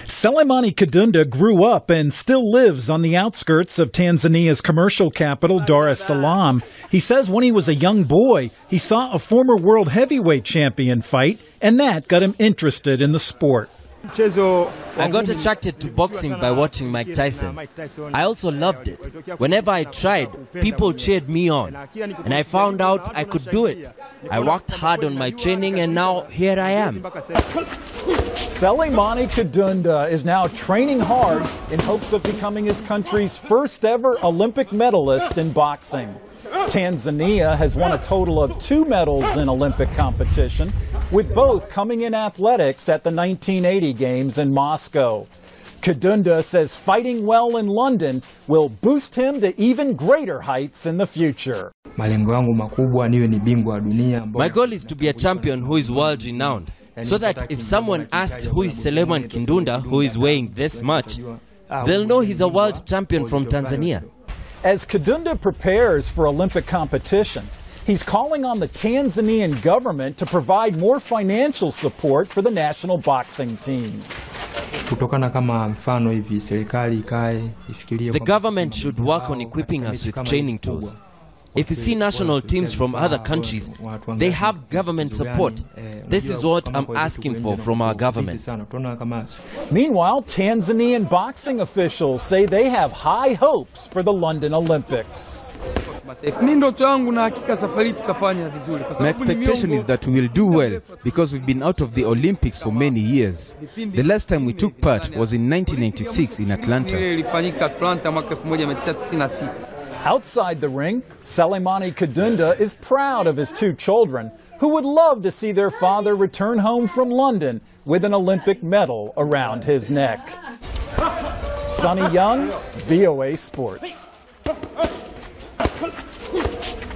Selemani Kadunda grew up and still lives on the outskirts of Tanzania's commercial capital, Dar es Salaam. He says when he was a young boy, he saw a former world heavyweight champion fight, and that got him interested in the sport. I got attracted to boxing by watching Mike Tyson. I also loved it. Whenever I tried, people cheered me on. And I found out I could do it. I worked hard on my training and now here I am. Selemani Kadunda is now training hard in hopes of becoming his country's first ever Olympic medalist in boxing. Tanzania has won a total of 2 medals in Olympic competition, with both coming in athletics at the 1980 Games in Moscow. Kadunda says fighting well in London will boost him to even greater heights in the future. My goal is to be a champion who is world-renowned, so that if someone asks who is Selemani Kadunda, who is weighing this much, they'll know he's a world champion from Tanzania. As Kadunda prepares for Olympic competition, he's calling on the Tanzanian government to provide more financial support for the national boxing team. The government should work on equipping us with training tools. If you see national teams from other countries, they have government support. This is what I'm asking for from our government. Meanwhile, Tanzanian boxing officials say they have high hopes for the London Olympics. My expectation is that we will do well because we've been out of the Olympics for many years. The last time we took part was in 1996 in Atlanta. Outside the ring, Selemani Kadunda is proud of his 2 children who would love to see their father return home from London with an Olympic medal around his neck. Sonny Young, VOA Sports.